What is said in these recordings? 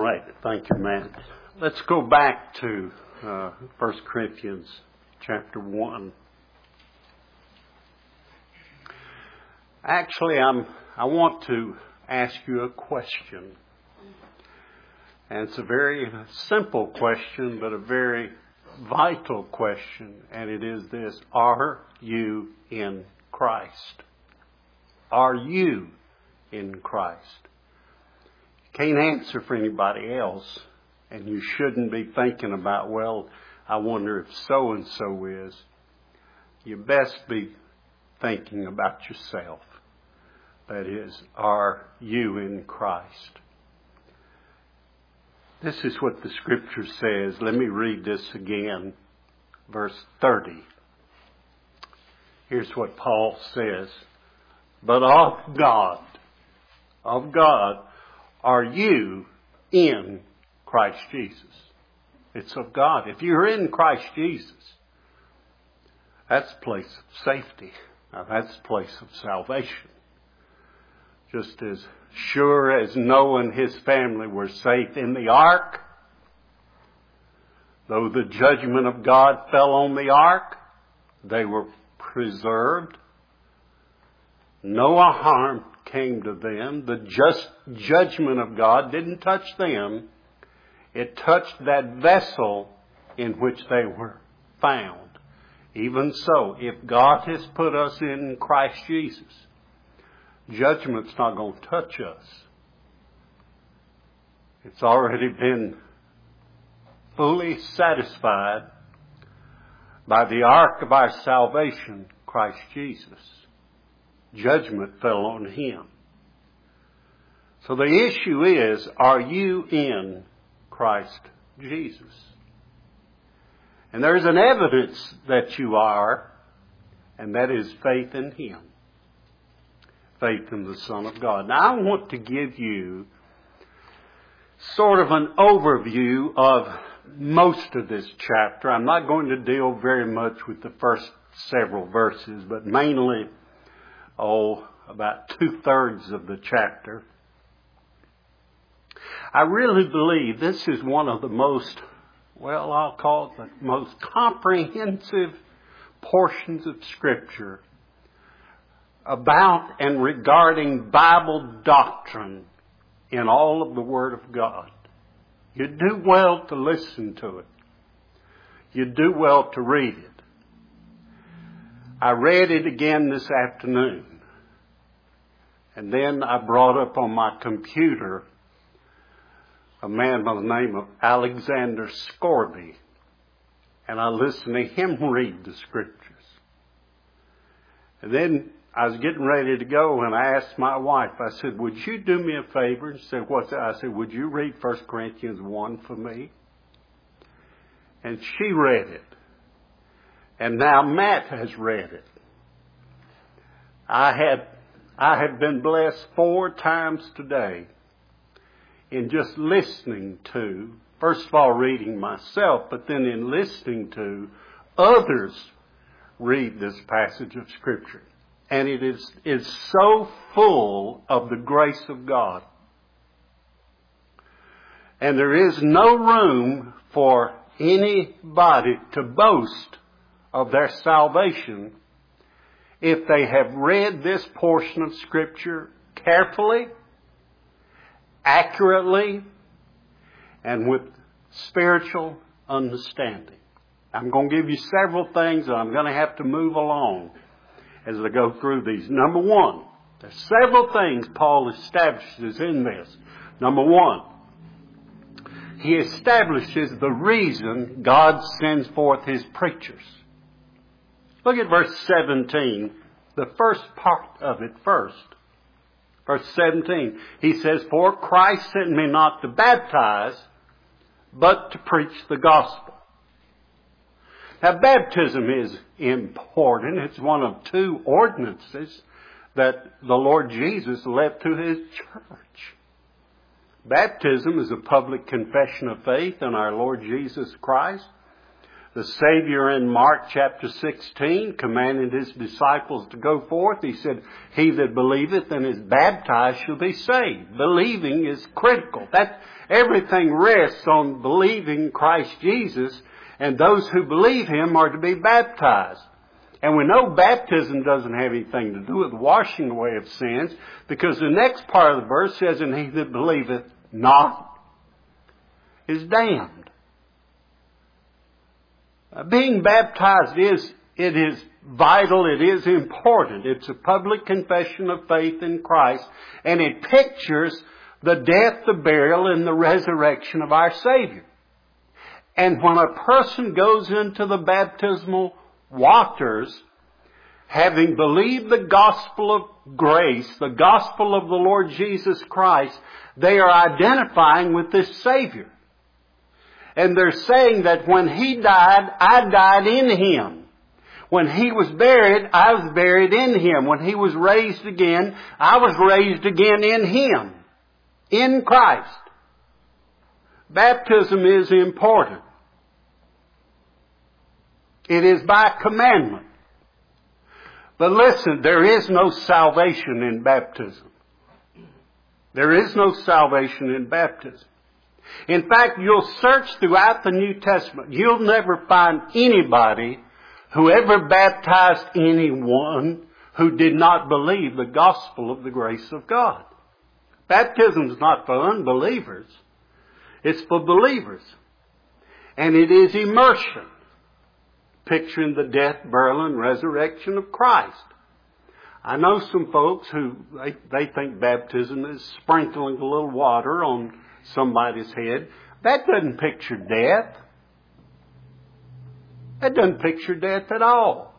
right. Thank you, Matt. Let's go back to 1 Corinthians chapter 1. Actually, I want to ask you a question. And it's a very simple question, but a very vital question. And it is this: are you in Christ? Are you in Christ? You can't answer for anybody else. And you shouldn't be thinking about, well, I wonder if so-and-so is. You best be thinking about yourself. That is, are you in Christ? This is what the Scripture says. Let me read this again. Verse 30. Here's what Paul says. But of God, are you in Christ Jesus? It's of God. If you're in Christ Jesus, that's a place of safety. Now, that's a place of salvation. Just as sure as Noah and his family were safe in the ark, though the judgment of God fell on the ark, they were preserved. No harm came to them. The just judgment of God didn't touch them. It touched that vessel in which they were found. Even so, if God has put us in Christ Jesus, judgment's not going to touch us. It's already been fully satisfied by the ark of our salvation, Christ Jesus. Judgment fell on Him. So the issue is, are you in Christ Jesus? And there's an evidence that you are, and that is faith in Him. Faith in the Son of God. Now I want to give you sort of an overview of most of this chapter. I'm not going to deal very much with the first several verses, but mainly, about 2/3 of the chapter. I really believe this is one of the most, I'll call it the most comprehensive portions of Scripture about and regarding Bible doctrine in all of the Word of God. You do well to listen to it. You do well to read it. I read it again this afternoon. And then I brought up on my computer a man by the name of Alexander Scourby. And I listened to him read the Scriptures. And then I was getting ready to go, and I asked my wife, I said, would you do me a favor? She said, what's that? I said, would you read 1 Corinthians 1 for me? And she read it. And now Matt has read it. I have been blessed 4 times today in just listening to, first of all reading myself, but then in listening to others read this passage of Scripture. And it is so full of the grace of God. And there is no room for anybody to boast of their salvation if they have read this portion of Scripture carefully, accurately, and with spiritual understanding. I'm going to give you several things, and I'm going to have to move along as I go through these. Number one, there's several things Paul establishes in this. Number one, he establishes the reason God sends forth His preachers. Look at verse 17, the first part of it first. Verse 17, he says, for Christ sent me not to baptize, but to preach the gospel. Now, baptism is important. It's one of 2 ordinances that the Lord Jesus left to His church. Baptism is a public confession of faith in our Lord Jesus Christ. The Savior in Mark chapter 16 commanded His disciples to go forth. He said, "He that believeth and is baptized shall be saved." Believing is critical. Everything rests on believing Christ Jesus, and those who believe Him are to be baptized. And we know baptism doesn't have anything to do with washing away of sins, because the next part of the verse says, "And he that believeth not is damned." Being baptized is vital, it is important. It's a public confession of faith in Christ, and it pictures the death, the burial, and the resurrection of our Savior. And when a person goes into the baptismal waters, having believed the gospel of grace, the gospel of the Lord Jesus Christ, they are identifying with this Savior. And they're saying that when He died, I died in Him. When He was buried, I was buried in Him. When He was raised again, I was raised again in Him. In Christ. Baptism is important. It is by commandment. But listen, there is no salvation in baptism. There is no salvation in baptism. In fact, you'll search throughout the New Testament. You'll never find anybody who ever baptized anyone who did not believe the gospel of the grace of God. Baptism is not for unbelievers. It's for believers. And it is immersion, picturing the death, burial, and resurrection of Christ. I know some folks who, they think baptism is sprinkling a little water on somebody's head. That doesn't picture death. That doesn't picture death at all.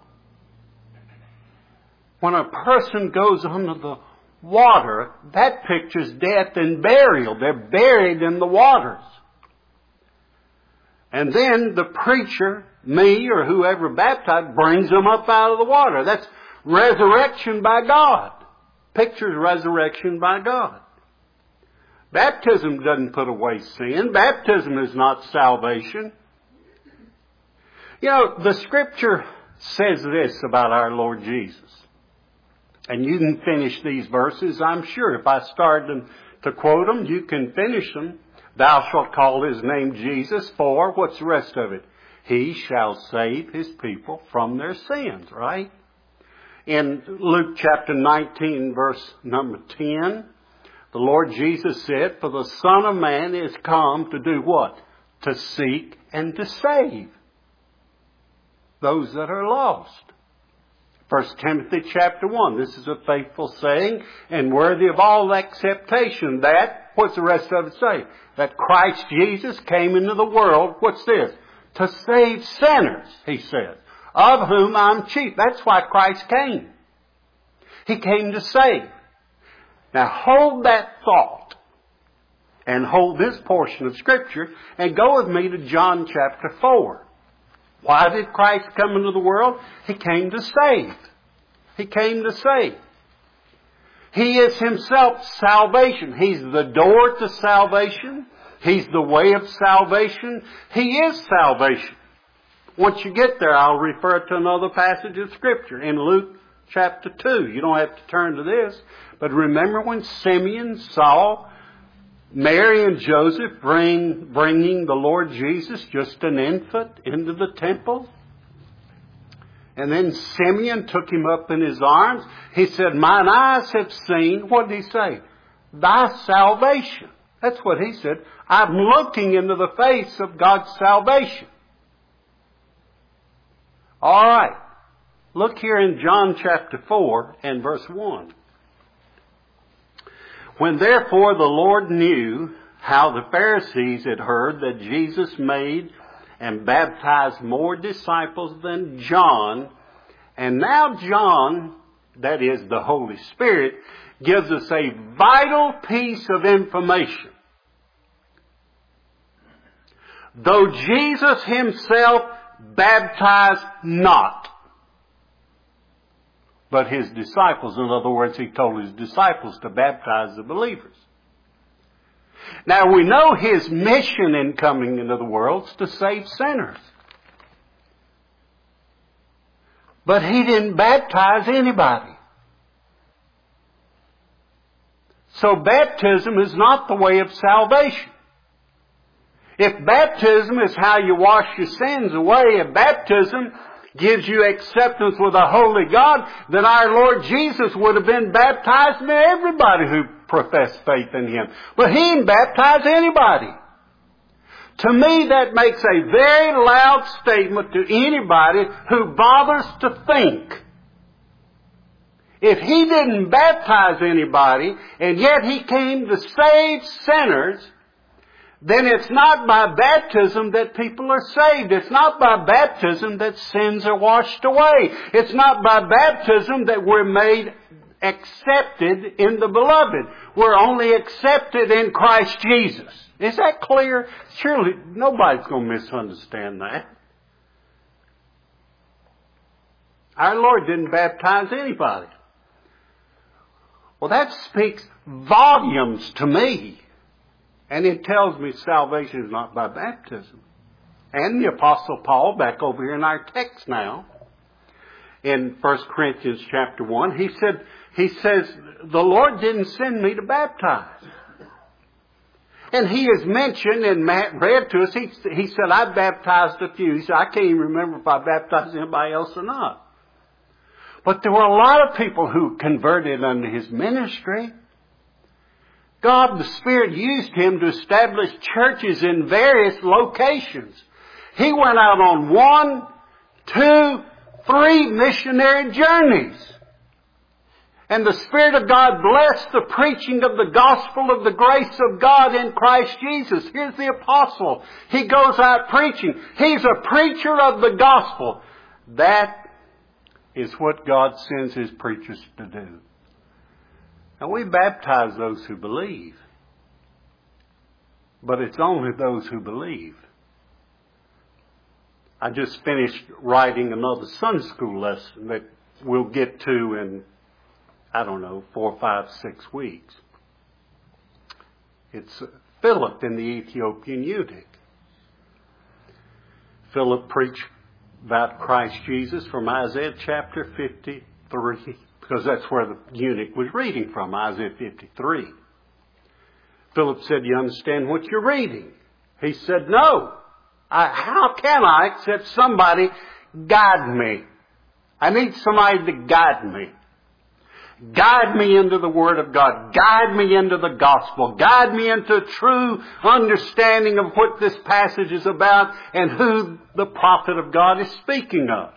When a person goes under the water, that pictures death and burial. They're buried in the waters. And then the preacher, me or whoever baptized, brings them up out of the water. That's resurrection by God. Pictures resurrection by God. Baptism doesn't put away sin. Baptism is not salvation. You know, the Scripture says this about our Lord Jesus. And you can finish these verses, I'm sure. If I started to quote them, you can finish them. Thou shalt call His name Jesus, for, what's the rest of it? He shall save His people from their sins, right? In Luke chapter 19, verse number 10, the Lord Jesus said, "For the Son of Man is come to do what? To seek and to save those that are lost." 1 Timothy chapter 1, this is a faithful saying and worthy of all acceptation that, what's the rest of it say? That Christ Jesus came into the world, what's this? To save sinners, He said, of whom I'm chief. That's why Christ came. He came to save. Now hold that thought and hold this portion of Scripture and go with me to John chapter 4. Why did Christ come into the world? He came to save. He came to save. He is Himself salvation. He's the door to salvation. He's the way of salvation. He is salvation. Once you get there, I'll refer to another passage of Scripture in Luke chapter 2. You don't have to turn to this. But remember when Simeon saw Mary and Joseph bringing the Lord Jesus, just an infant, into the temple? And then Simeon took Him up in His arms. He said, "Mine eyes have seen," what did He say? "Thy salvation." That's what He said. I'm looking into the face of God's salvation. All right. Look here in John chapter 4 and verse 1. When therefore the Lord knew how the Pharisees had heard that Jesus made and baptized more disciples than John, and now John, that is the Holy Spirit, gives us a vital piece of information. Though Jesus Himself baptized not, but His disciples, in other words, He told His disciples to baptize the believers. Now we know His mission in coming into the world is to save sinners. But He didn't baptize anybody. So baptism is not the way of salvation. If baptism is how you wash your sins away, if baptism gives you acceptance with a holy God, then our Lord Jesus would have been baptized by everybody who professed faith in Him. But He didn't baptize anybody. To me, that makes a very loud statement to anybody who bothers to think. If He didn't baptize anybody, and yet He came to save sinners, then it's not by baptism that people are saved. It's not by baptism that sins are washed away. It's not by baptism that we're made accepted in the Beloved. We're only accepted in Christ Jesus. Is that clear? Surely nobody's going to misunderstand that. Our Lord didn't baptize anybody. Well, that speaks volumes to me. And it tells me salvation is not by baptism. And the Apostle Paul, back over here in our text now, in 1 Corinthians chapter 1, he says, the Lord didn't send me to baptize. And he has mentioned, and Matt read to us, he said, I baptized a few. He said, I can't even remember if I baptized anybody else or not. But there were a lot of people who converted under his ministry. God, the Spirit, used him to establish churches in various locations. He went out on 1, 2, 3 missionary journeys. And the Spirit of God blessed the preaching of the gospel of the grace of God in Christ Jesus. Here's the apostle. He goes out preaching. He's a preacher of the gospel. That is what God sends His preachers to do. Now, we baptize those who believe. But it's only those who believe. I just finished writing another Sunday school lesson that we'll get to in, 4, 5, 6 weeks. It's Philip and the Ethiopian eunuch. Philip preached about Christ Jesus from Isaiah chapter 53, because that's where the eunuch was reading from, Isaiah 53. Philip said, you understand what you're reading? He said, no. How can I except somebody guide me? I need somebody to guide me. Guide me into the Word of God. Guide me into the gospel. Guide me into true understanding of what this passage is about and who the prophet of God is speaking of.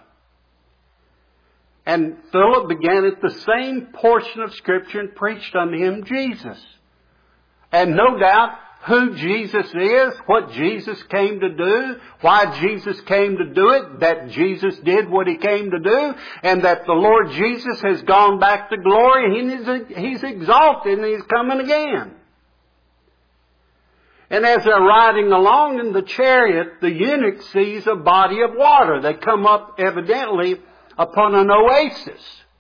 And Philip began at the same portion of Scripture and preached unto him Jesus. And no doubt who Jesus is, what Jesus came to do, why Jesus came to do it, that Jesus did what He came to do, and that the Lord Jesus has gone back to glory and He's exalted and He's coming again. And as they're riding along in the chariot, the eunuch sees a body of water. They come up evidently upon an oasis.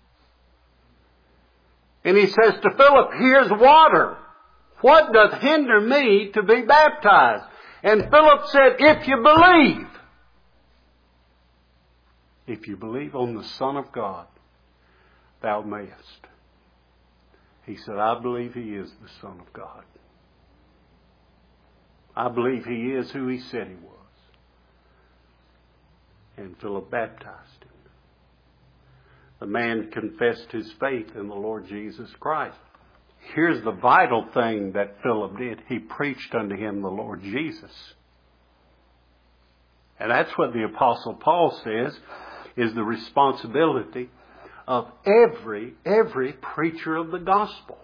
And he says to Philip, here's water. What doth hinder me to be baptized? And Philip said, if you believe on the Son of God, thou mayest. He said, I believe He is the Son of God. I believe He is who He said He was. And Philip baptized him. The man confessed his faith in the Lord Jesus Christ. Here's the vital thing that Philip did. He preached unto him the Lord Jesus. And that's what the Apostle Paul says is the responsibility of every preacher of the gospel.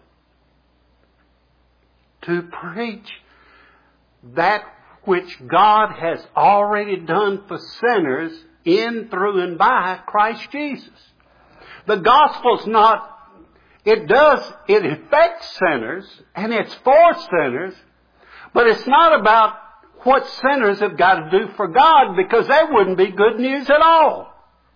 To preach that which God has already done for sinners in, through, and by Christ Jesus. The gospel's not, it affects sinners, and it's for sinners, but it's not about what sinners have got to do for God, because that wouldn't be good news at all.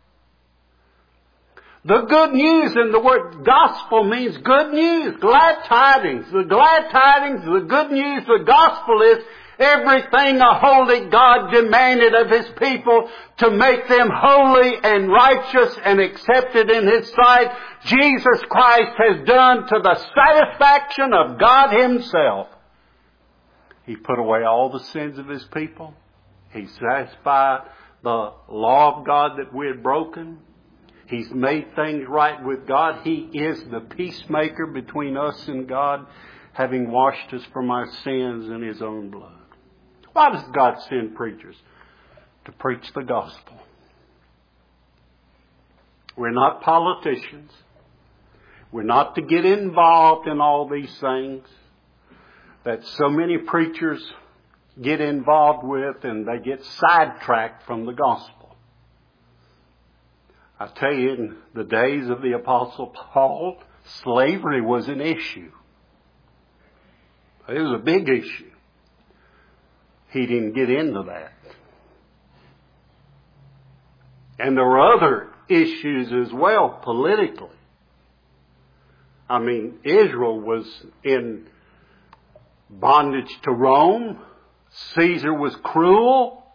The good news in the word gospel means good news, glad tidings. The glad tidings, the good news, the gospel is everything a holy God demanded of His people to make them holy and righteous and accepted in His sight, Jesus Christ has done to the satisfaction of God Himself. He put away all the sins of His people. He satisfied the law of God that we had broken. He's made things right with God. He is the peacemaker between us and God, having washed us from our sins in His own blood. Why does God send preachers? To preach the gospel. We're not politicians. We're not to get involved in all these things that so many preachers get involved with, and they get sidetracked from the gospel. I tell you, in the days of the Apostle Paul, slavery was an issue. It was a big issue. He didn't get into that. And there were other issues as well, politically. I mean, Israel was in bondage to Rome. Caesar was cruel.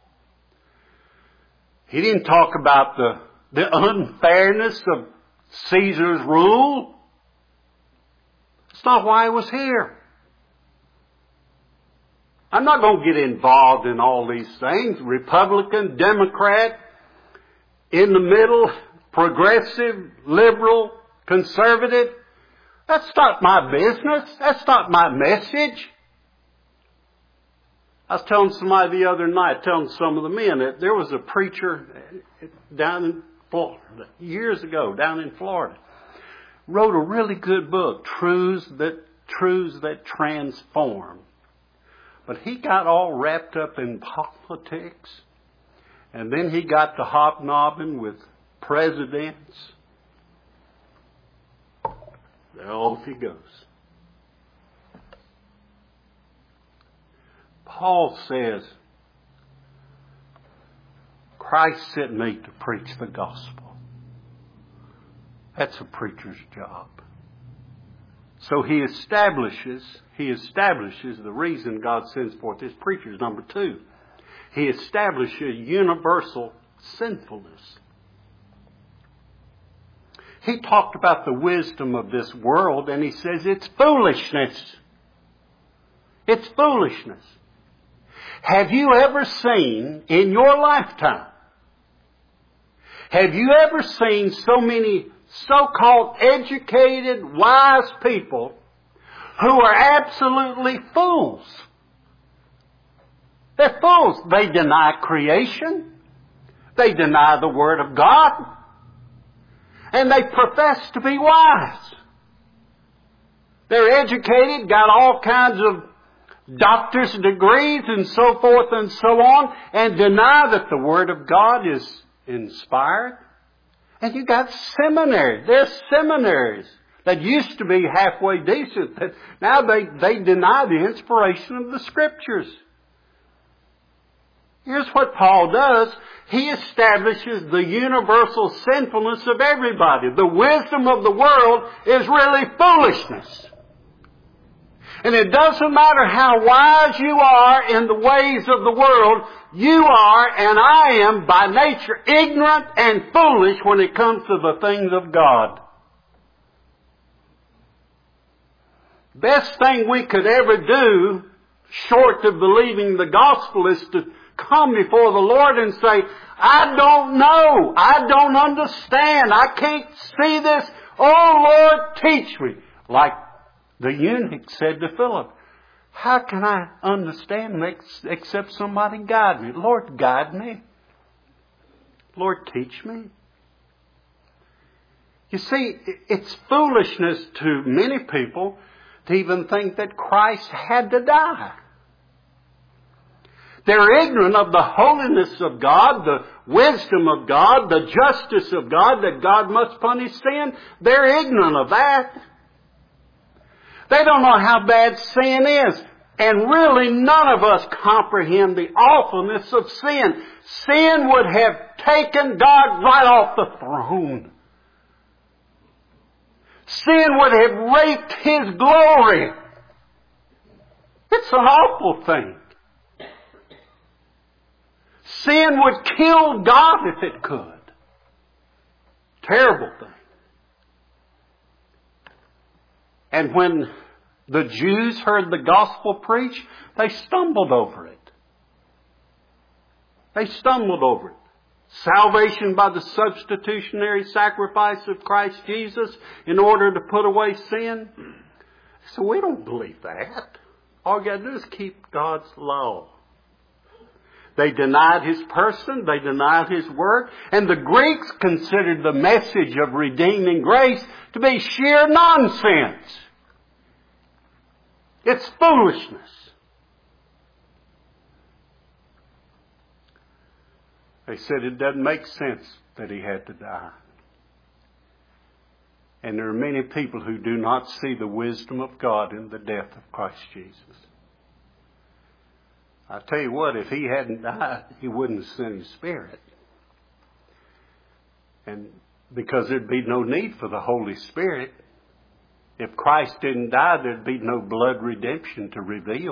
He didn't talk about the unfairness of Caesar's rule. That's not why he was here. I'm not going to get involved in all these things. Republican, Democrat, in the middle, progressive, liberal, conservative. That's not my business. That's not my message. I was telling somebody the other night, telling some of the men, that there was a preacher down in Florida, years ago, down in Florida, wrote a really good book, Truths That Transform. But he got all wrapped up in politics, and then he got to hobnobbing with presidents. There off he goes. Paul says, Christ sent me to preach the gospel. That's a preacher's job. So he establishes the reason God sends forth His preachers. Number two, He establishes universal sinfulness. He talked about the wisdom of this world, and he says it's foolishness. It's foolishness. Have you ever seen in your lifetime, have you ever seen so many so-called educated, wise people who are absolutely fools? They're fools. They deny creation. They deny the Word of God. And they profess to be wise. They're educated, got all kinds of doctor's degrees and so forth and so on, and deny that the Word of God is inspired. And you got seminaries. There's seminaries that used to be halfway decent, that now they deny the inspiration of the Scriptures. Here's what Paul does. He establishes the universal sinfulness of everybody. The wisdom of the world is really foolishness. And it doesn't matter how wise you are in the ways of the world, you are, and I am, by nature, ignorant and foolish when it comes to the things of God. Best thing we could ever do, short of believing the gospel, is to come before the Lord and say, I don't know. I don't understand. I can't see this. Oh, Lord, teach me. Like the eunuch said to Philip, how can I understand except somebody guide me? Lord, guide me. Lord, teach me. You see, it's foolishness to many people to even think that Christ had to die. They're ignorant of the holiness of God, the wisdom of God, the justice of God, that God must punish sin. They're ignorant of that. They don't know how bad sin is. And really none of us comprehend the awfulness of sin. Sin would have taken God right off the throne. Sin would have raped His glory. It's an awful thing. Sin would kill God if it could. Terrible thing. And when the Jews heard the gospel preached, they stumbled over it. They stumbled over it. Salvation by the substitutionary sacrifice of Christ Jesus in order to put away sin. So we don't believe that. All you got to do is keep God's law. They denied His person. They denied His work. And the Greeks considered the message of redeeming grace to be sheer nonsense. It's foolishness. They said it doesn't make sense that He had to die. And there are many people who do not see the wisdom of God in the death of Christ Jesus. I tell you what, if He hadn't died, He wouldn't have sent His Spirit. And because there'd be no need for the Holy Spirit. If Christ didn't die, there'd be no blood redemption to reveal.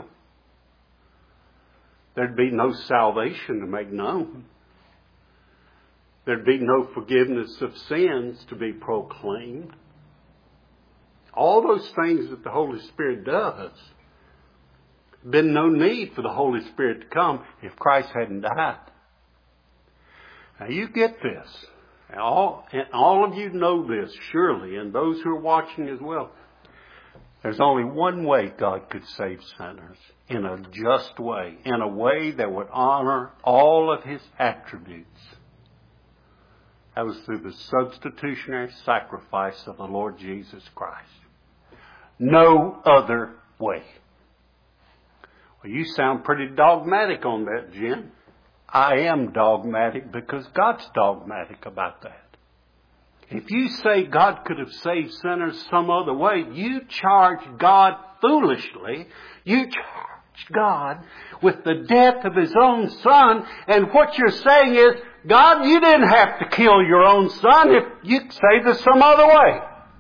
There'd be no salvation to make known. There'd be no forgiveness of sins to be proclaimed. All those things that the Holy Spirit does. Been no need for the Holy Spirit to come if Christ hadn't died. Now you get this. And all of you know this, surely, and those who are watching as well. There's only one way God could save sinners. In a just way. In a way that would honor all of His attributes. That was through the substitutionary sacrifice of the Lord Jesus Christ. No other way. Well, you sound pretty dogmatic on that, Jen. I am dogmatic because God's dogmatic about that. If you say God could have saved sinners some other way, you charge God foolishly. You charge God with the death of His own Son. And what you're saying is, God, you didn't have to kill your own Son if you saved us some other way.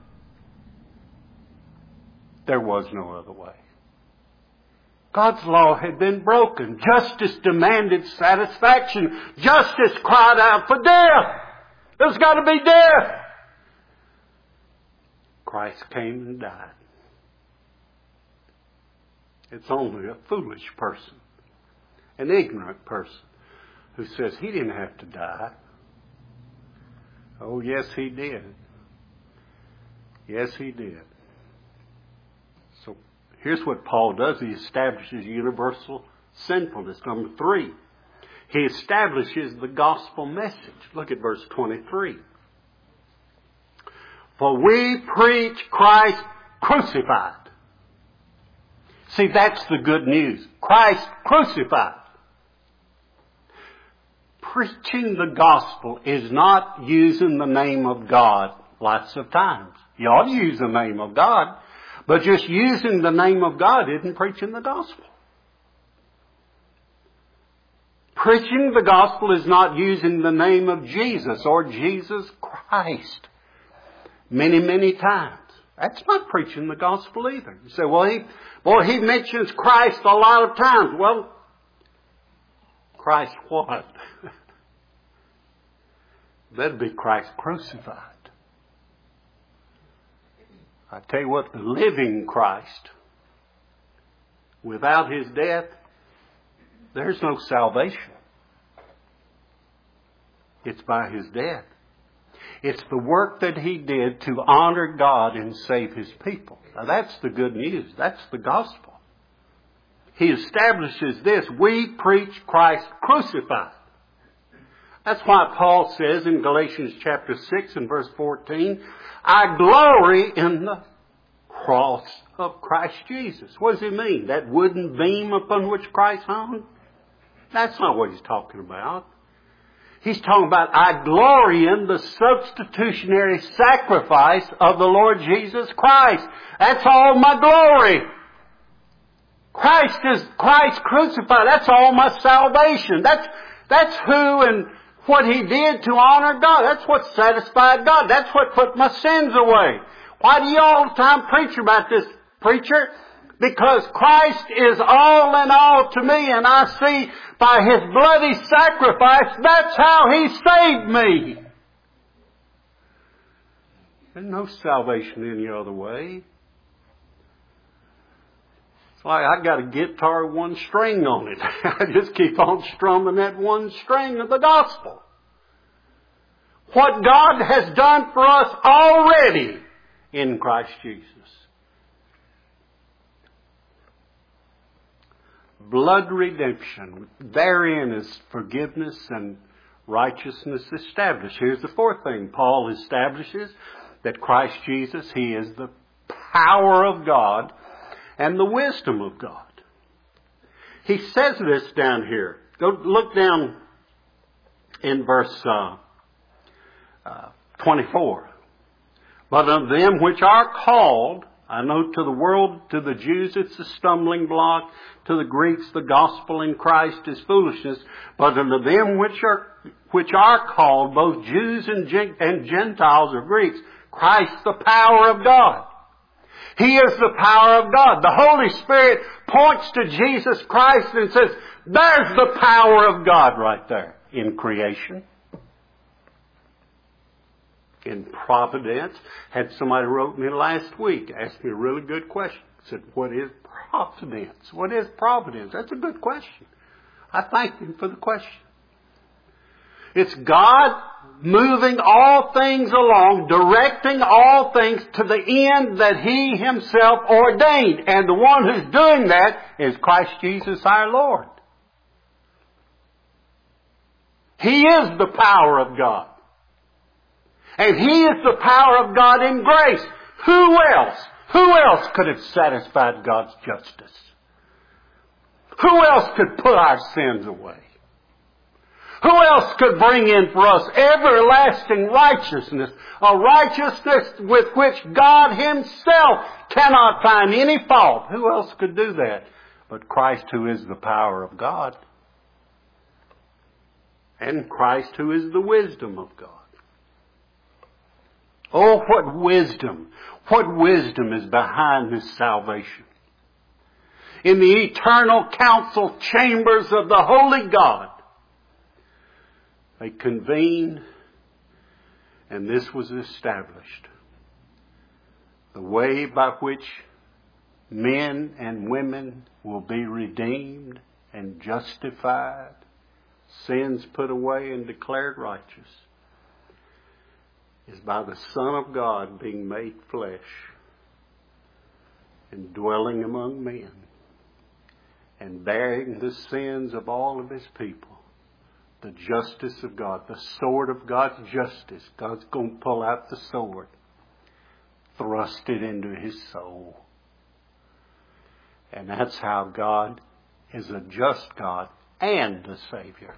There was no other way. God's law had been broken. Justice demanded satisfaction. Justice cried out for death. There's got to be death. Christ came and died. It's only a foolish person, an ignorant person, who says He didn't have to die. Oh, yes, He did. Yes, He did. So here's what Paul does. He establishes universal sinfulness. Number 3, he establishes the gospel message. Look at verse 23. For we preach Christ crucified. See, that's the good news. Christ crucified. Preaching the gospel is not using the name of God lots of times. You ought to use the name of God, but just using the name of God isn't preaching the gospel. Preaching the gospel is not using the name of Jesus or Jesus Christ many, many times. That's not preaching the gospel either. You say, well, he mentions Christ a lot of times. Well, Christ what? That'd be Christ crucified. I tell you what, the living Christ, without His death, there's no salvation. It's by His death. It's the work that He did to honor God and save His people. Now that's the good news. That's the gospel. He establishes this. We preach Christ crucified. That's why Paul says in Galatians chapter 6 and verse 14, I glory in the cross of Christ Jesus. What does he mean? That wooden beam upon which Christ hung? That's not what he's talking about. He's talking about, I glory in the substitutionary sacrifice of the Lord Jesus Christ. That's all my glory. Christ crucified. That's all my salvation. That's who and what He did to honor God. That's what satisfied God. That's what put my sins away. Why do you all the time preach about this? Preacher, Because Christ is all in all to me, and I see by His bloody sacrifice, that's how He saved me. There's no salvation any other way. It's like I got a guitar with one string on it. I just keep on strumming that one string of the gospel. What God has done for us already in Christ Jesus. Blood redemption. Therein is forgiveness and righteousness established. Here's the fourth thing Paul establishes. That Christ Jesus, He is the power of God and the wisdom of God. He says this down here. Go look down in verse 24. But of them which are called, I know to the world, to the Jews it's a stumbling block, to the Greeks the gospel in Christ is foolishness, but unto them which are called, both Jews and Gentiles or Greeks, Christ the power of God. He is the power of God. The Holy Spirit points to Jesus Christ and says, there's the power of God right there in creation. In providence. Had somebody wrote me last week, asked me a really good question. Said, what is providence? What is providence? That's a good question. I thank him for the question. It's God moving all things along, directing all things to the end that He Himself ordained. And the one who's doing that is Christ Jesus our Lord. He is the power of God. And He is the power of God in grace. Who else could have satisfied God's justice? Who else could put our sins away? Who else could bring in for us everlasting righteousness, a righteousness with which God Himself cannot find any fault? Who else could do that but Christ, who is the power of God? And Christ, who is the wisdom of God. Oh, what wisdom! What wisdom is behind this salvation? In the eternal council chambers of the Holy God, they convened, and this was established. The way by which men and women will be redeemed and justified, sins put away and declared righteous, is by the Son of God being made flesh and dwelling among men and bearing the sins of all of His people. The justice of God, the sword of God's justice. God's going to pull out the sword, thrust it into His soul. And that's how God is a just God and a Savior.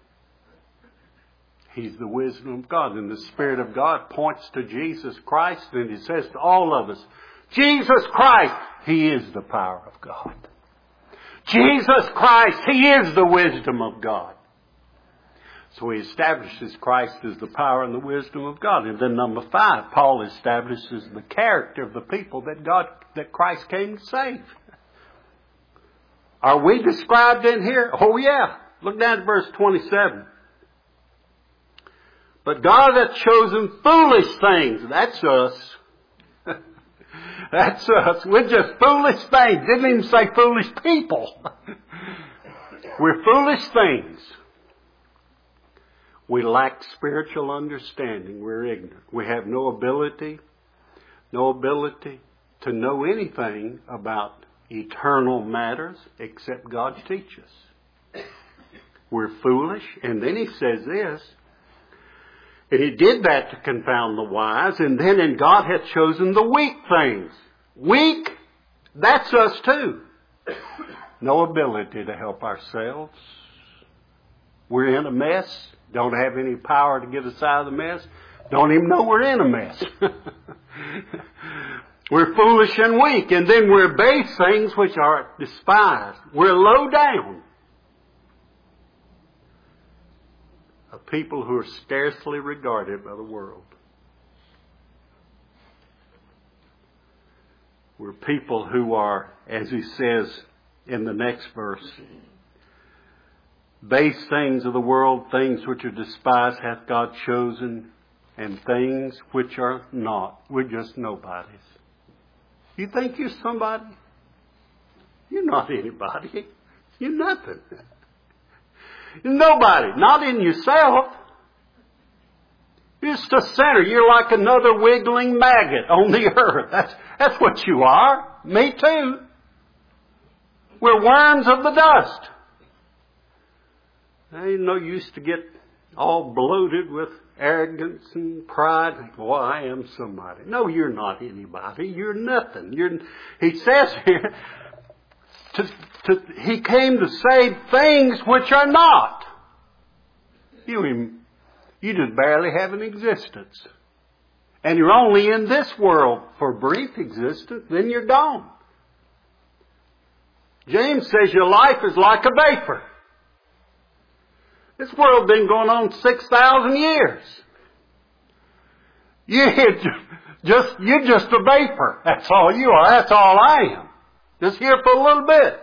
He's the wisdom of God. And the Spirit of God points to Jesus Christ, and He says to all of us, Jesus Christ, He is the power of God. Jesus Christ, He is the wisdom of God. So He establishes Christ as the power and the wisdom of God. And then number 5, Paul establishes the character of the people that Christ came to save. Are we described in here? Oh yeah. Look down at verse 27. But God hath chosen foolish things. That's us. That's us. We're just foolish things. Didn't even say foolish people. We're foolish things. We lack spiritual understanding. We're ignorant. We have no ability to know anything about eternal matters except God teaches. We're foolish. And then He says this, and He did that to confound the wise, and then and God hath chosen the weak things. Weak, that's us too. No ability to help ourselves. We're in a mess. Don't have any power to get us out of the mess. Don't even know we're in a mess. We're foolish and weak. And then we're base things which are despised. We're low down. A people who are scarcely regarded by the world. We're people who are, as he says in the next verse, base things of the world, things which are despised hath God chosen, and things which are not. We're just nobodies. You think you're somebody? You're not anybody. You're nothing. You're nobody. Not in yourself. You're just a sinner. You're like another wiggling maggot on the earth. That's what you are. Me too. We're worms of the dust. Ain't no use to get all bloated with arrogance and pride. Well, I am somebody. No, you're not anybody. You're nothing. He says here, he came to save things which are not. You just barely have an existence. And you're only in this world for brief existence, then you're gone. James says your life is like a vapor. This world's been going on 6,000 years. You're just a vapor. That's all you are. That's all I am. Just here for a little bit.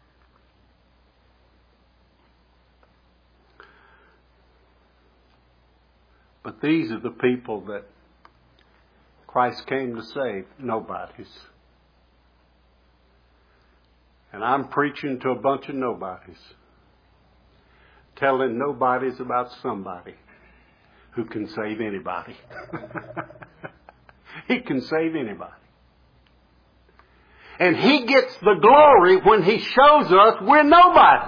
But these are the people that Christ came to save. Nobodies. And I'm preaching to a bunch of nobodies. Telling nobodies about somebody who can save anybody. He can save anybody. And He gets the glory when He shows us we're nobody.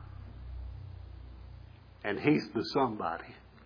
And He's the somebody.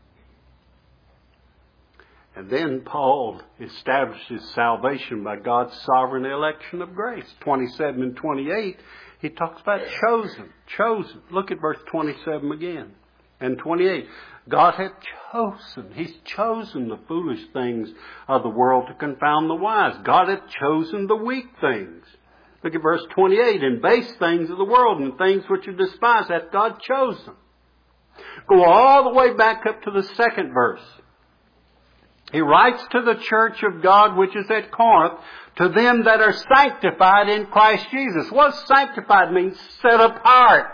And then Paul establishes salvation by God's sovereign election of grace. 27 and 28, he talks about chosen. Chosen. Look at verse 27 again. And 28. God hath chosen. He's chosen the foolish things of the world to confound the wise. God hath chosen the weak things. Look at verse 28. And base things of the world and things which are despised hath God chosen. Go all the way back up to the second verse. He writes to the church of God which is at Corinth, to them that are sanctified in Christ Jesus. What does sanctified mean? Set apart.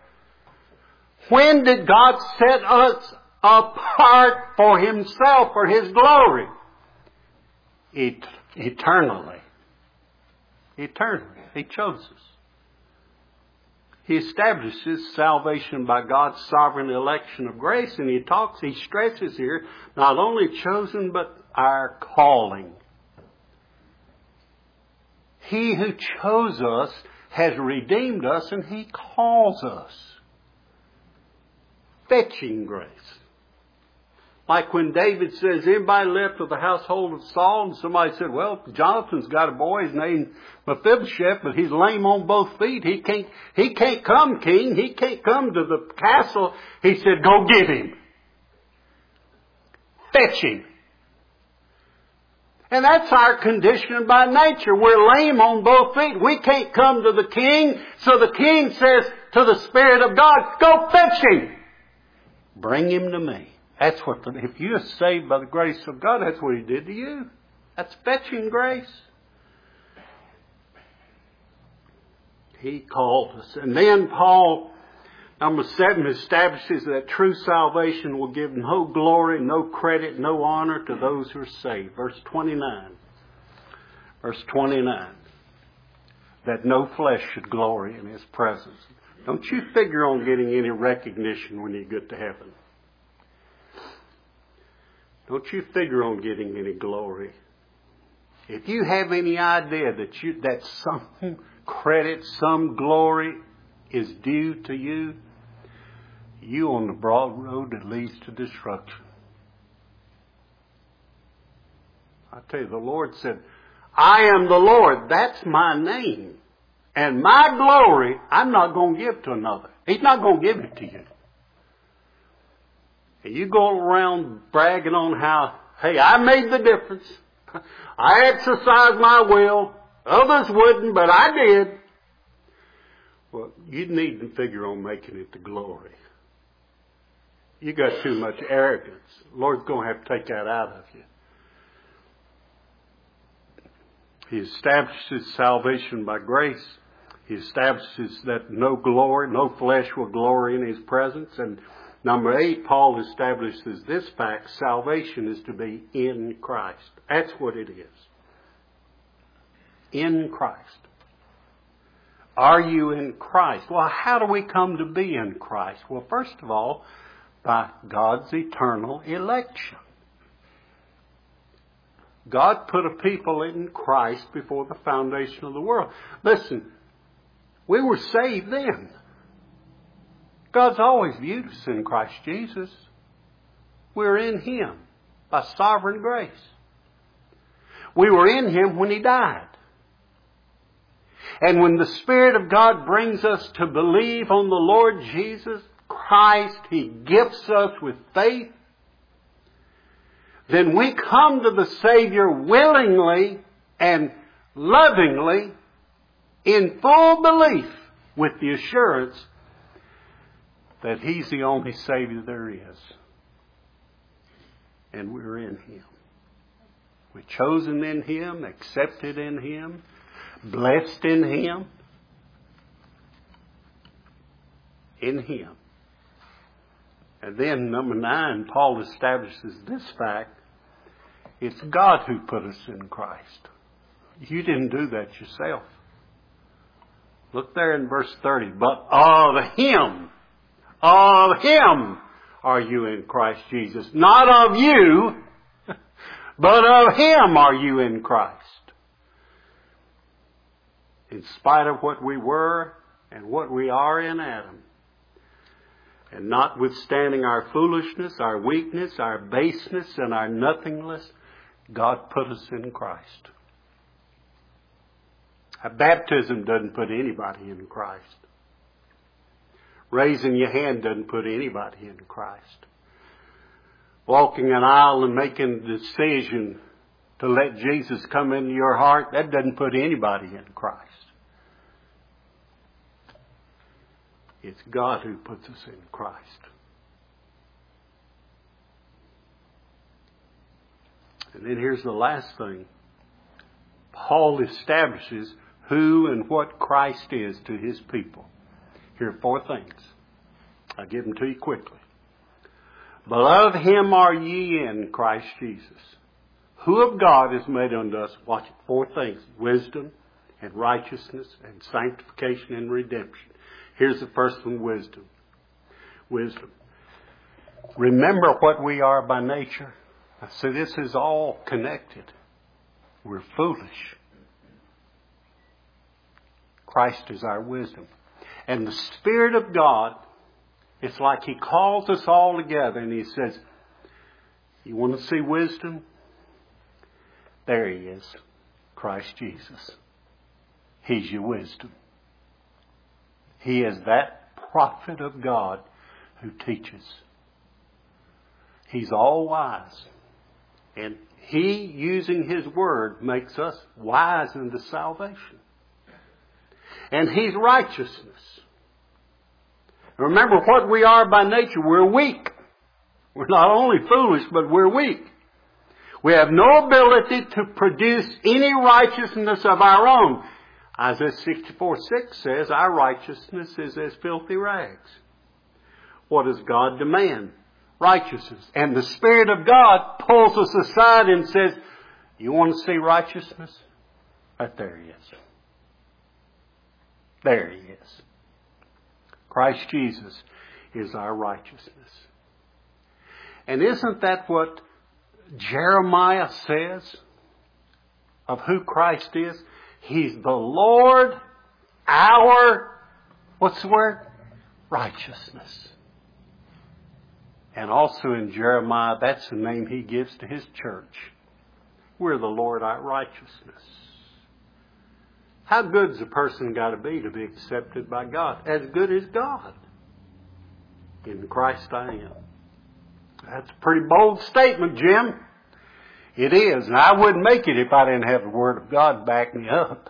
When did God set us apart for Himself, for His glory? Eternally. Eternally. He chose us. He establishes salvation by God's sovereign election of grace, and he stresses here, not only chosen, but our calling. He who chose us has redeemed us, and He calls us. Fetching grace. Like when David says, anybody left of the household of Saul? And somebody said, well, Jonathan's got a boy, his name's Mephibosheth, but he's lame on both feet. He can't come, king. He can't come to the castle. He said, go get him. Fetch him. And that's our condition by nature. We're lame on both feet. We can't come to the king. So the king says to the Spirit of God, go fetch him. Bring him to me. That's what, if you're saved by the grace of God, that's what He did to you. That's fetching grace. He called us. And then Paul, number 7, establishes that true salvation will give no glory, no credit, no honor to those who are saved. Verse 29. Verse 29. That no flesh should glory in His presence. Don't you figure on getting any recognition when you get to heaven. Don't you figure on getting any glory. If you have any idea that some credit, some glory is due to you, you on the broad road that leads to destruction. I tell you, the Lord said, I am the Lord. That's my name. And my glory, I'm not going to give to another. He's not going to give it to you. And you go around bragging on how, hey, I made the difference. I exercised my will. Others wouldn't, but I did. Well, you need to figure on making it to glory. You got too much arrogance. The Lord's going to have to take that out of you. He establishes salvation by grace. He establishes that no flesh will glory in His presence. And number 8, Paul establishes this fact: salvation is to be in Christ. That's what it is. In Christ. Are you in Christ? Well, how do we come to be in Christ? Well, first of all, by God's eternal election. God put a people in Christ before the foundation of the world. Listen, we were saved then. God's always viewed us in Christ Jesus. We're in Him by sovereign grace. We were in Him when He died. And when the Spirit of God brings us to believe on the Lord Jesus Christ, He gifts us with faith. Then we come to the Savior willingly and lovingly in full belief with the assurance that He's the only Savior there is. And we're in Him. We're chosen in Him, accepted in Him, blessed in Him. In Him. And then number 9, Paul establishes this fact. It's God who put us in Christ. You didn't do that yourself. Look there in verse 30. But of Him are you in Christ Jesus. Not of you, but of Him are you in Christ. In spite of what we were and what we are in Adam. And notwithstanding our foolishness, our weakness, our baseness, and our nothingness, God put us in Christ. Baptism doesn't put anybody in Christ. Raising your hand doesn't put anybody in Christ. Walking an aisle and making a decision to let Jesus come into your heart, that doesn't put anybody in Christ. It's God who puts us in Christ. And then here's the last thing. Paul establishes who and what Christ is to His people. Here are 4 things. I'll give them to you quickly. But of Him are ye in Christ Jesus, who of God is made unto us, watch it, 4 things: wisdom and righteousness and sanctification and redemption. Here's the first one, wisdom. Wisdom. Remember what we are by nature. See, this is all connected. We're foolish. Christ is our wisdom. And the Spirit of God, it's like He calls us all together and He says, you want to see wisdom? There He is, Christ Jesus. He's your wisdom. He is that prophet of God who teaches. He's all wise. And He, using His Word, makes us wise unto salvation. And He's righteousness. Remember what we are by nature. We're weak. We're not only foolish, but we're weak. We have no ability to produce any righteousness of our own. Isaiah 64:6 says, our righteousness is as filthy rags. What does God demand? Righteousness. And the Spirit of God pulls us aside and says, you want to see righteousness? Right there He is. There He is. Christ Jesus is our righteousness. And isn't that what Jeremiah says of who Christ is? He's the Lord, our, what's the word? Righteousness. And also in Jeremiah, that's the name He gives to His church. We're the Lord, our righteousness. How good's a person got to be accepted by God? As good as God. In Christ I am. That's a pretty bold statement, Jim. It is. And I wouldn't make it if I didn't have the Word of God back me up.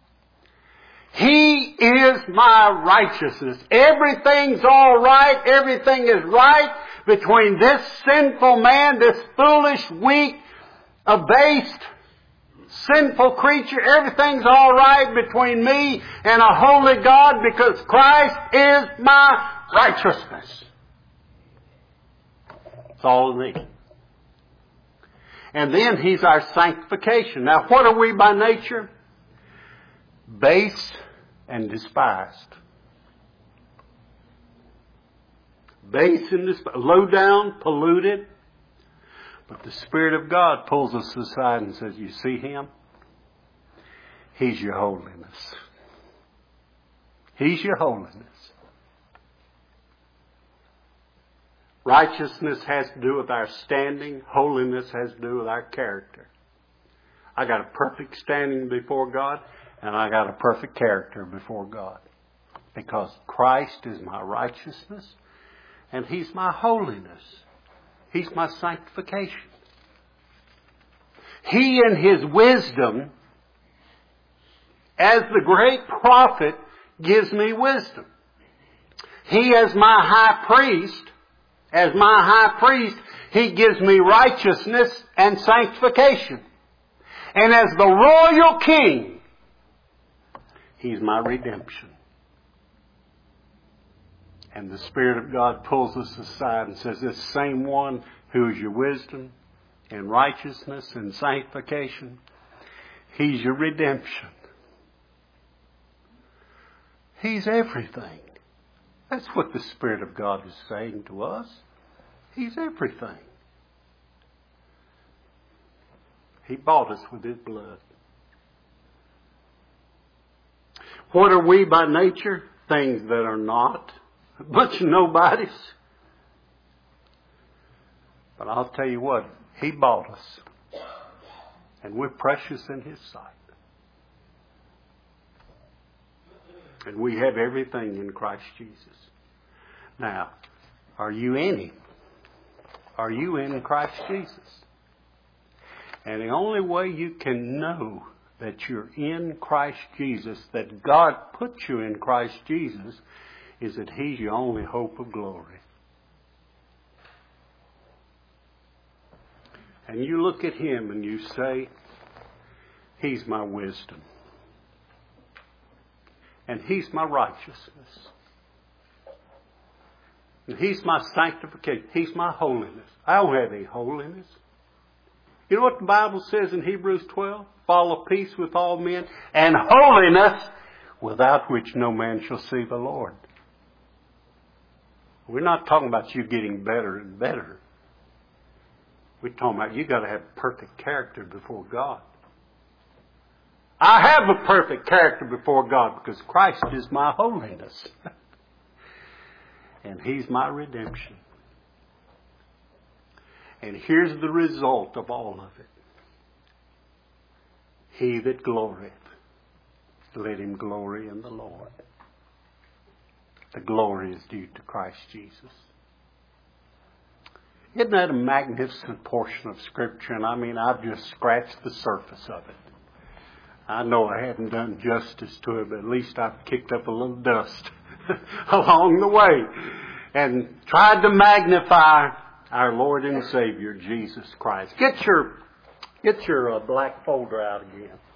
He is my righteousness. Everything's all right. Everything is right between this sinful man, this foolish, weak, abased sinful creature, everything's all right between me and a holy God because Christ is my righteousness. That's all I need. And then He's our sanctification. Now, what are we by nature? Base and despised. Base and despised. Low down, polluted. But the Spirit of God pulls us aside and says, you see Him? He's your holiness. He's your holiness. Righteousness has to do with our standing. Holiness has to do with our character. I got a perfect standing before God, and I got a perfect character before God. Because Christ is my righteousness, and He's my holiness. He's my sanctification. He in His wisdom, as the great prophet, gives me wisdom. He as my high priest, He gives me righteousness and sanctification. And as the royal king, He's my redemption. And the Spirit of God pulls us aside and says, this same one who is your wisdom and righteousness and sanctification, He's your redemption. He's everything. That's what the Spirit of God is saying to us. He's everything. He bought us with His blood. What are we by nature? Things that are not. A bunch of nobodies. But I'll tell you what, He bought us. And we're precious in His sight. And we have everything in Christ Jesus. Now, are you in Him? Are you in Christ Jesus? And the only way you can know that you're in Christ Jesus, that God put you in Christ Jesus, is that He's your only hope of glory. And you look at Him and you say, He's my wisdom. And He's my righteousness. And He's my sanctification. He's my holiness. I don't have any holiness. You know what the Bible says in Hebrews 12? Follow peace with all men and holiness, without which no man shall see the Lord. We're not talking about you getting better and better. We're talking about you got to have perfect character before God. I have a perfect character before God because Christ is my holiness. And He's my redemption. And here's the result of all of it. He that glorieth, let him glory in the Lord. The glory is due to Christ Jesus. Isn't that a magnificent portion of Scripture? And I mean, I've just scratched the surface of it. I know I haven't done justice to it, but at least I've kicked up a little dust along the way and tried to magnify our Lord and Savior, Jesus Christ. Get your black folder out again.